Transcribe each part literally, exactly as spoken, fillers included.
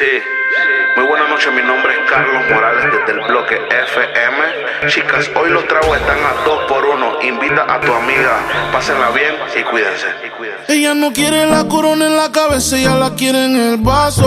Sí, muy buenas noches, mi nombre es Carlos Morales desde el bloque F M. Chicas, hoy los tragos están a dos por uno. Invita a tu amiga, pásenla bien y cuídense. Ella no quiere la corona en la cabeza, ella la quiere en el vaso.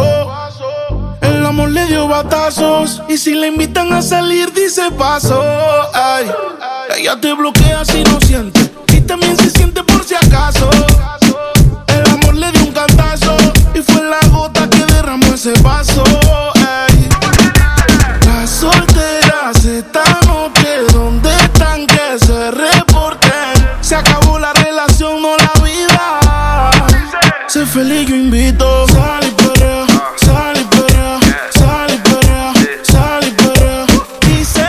El amor le dio batazos y si la invitan a salir dice paso. Ay, ella te bloquea si no siente y también se siente por si acaso. El amor le dio un cantazo y fue la gota que derramó ese vaso. Ay, las solteras esta noche, ¿dónde están? Que se reporten. Se acabó la relación, no la vida. Sé feliz, yo invito. Sal y perrea, sal y perrea, sal y perrea, sal y perrea. Dice,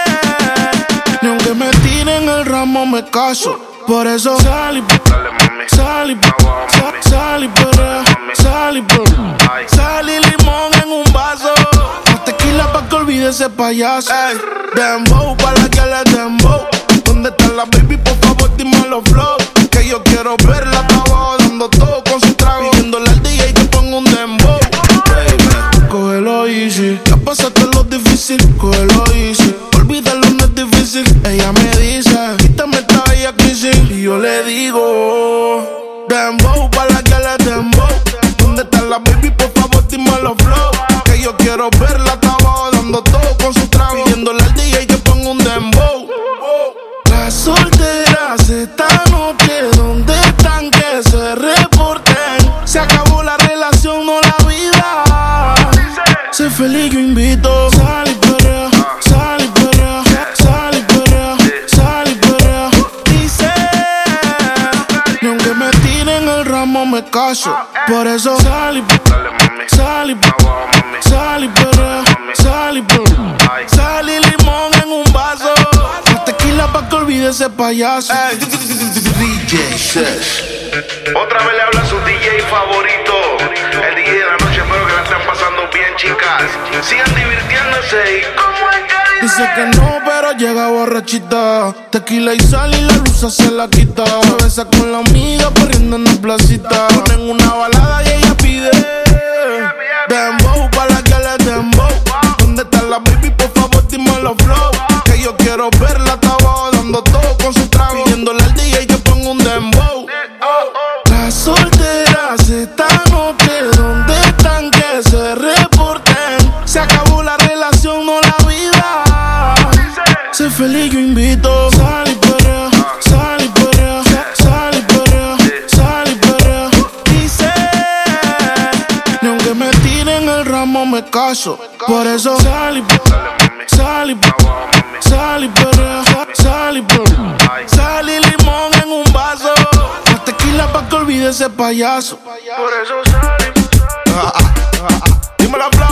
ni aunque me tiren el ramo me caso. Por eso sal y perrea, sal y perrea, sal y perrea, sal y perrea. Sal y limón en un vaso. Más tequila pa' que olvide ese payaso. Ey, dembow pa' la que le dembow. ¿Dónde está la baby? Por favor dime los flow. Que yo quiero verla abajo dando todo con su trago. Pidiéndole al D J que ponga un dembow. Baby, cógelo easy. Ya pasaste lo difícil, cógelo easy. Olvídalo, no es difícil. Ella me dice, quítame esta bella crisis. Y yo le digo, dembow pa' la que le dembow. ¿Dónde está la baby? Por favor dime los flow. Que yo quiero verla abajo dando todo con su trago. Pidiéndole al D J que ponga un dembow. Las solteras esta noche, ¿dónde están? Que se reporten. Se acabó la relación, no la vida. Sé feliz, yo invito. Sal y perrea, sal y perrea, sal y perrea, sal y perrea. Dice, ni aunque me tiren el ramo me caso. Por eso sal y perrea, sal y perrea, sal y perrea, sal y perrea. Sal y limón en un vaso. Pa' que olvide ese payaso. Ey, D J Sesh. Otra vez le habla a su D J favorito, el D J de la noche. Espero que la estén pasando bien, chicas. Sigan divirtiéndose. ¿Y cómo es que dice? Dice que no, pero llega borrachita. Tequila y sal y la luz se la quita. Se besa con la amiga corriendo en la placita. Ponen una balada y ella pide dembow pa' la que le dembow. ¿Dónde está la baby? Por favor dime los flow. Que yo quiero verla abajo dando todo con su trago. Pidiéndole al D J que ponga un dembow. Las solteras esta noche, ¿dónde están? Que se reporten. Se acabó la relación, no la vida. Sé feliz, yo invito. Sal y perrea, sal y perrea, sal y perrea, sal y perrea. Dice, ni aunque me tiren el ramo me caso. Por eso sal y perrea, sal y perrea, sal y perrea, sal y perrea. Sal y limón en un vaso. Más tequila pa' que olvide ese payaso. Por eso sal y perrea. Dímelo,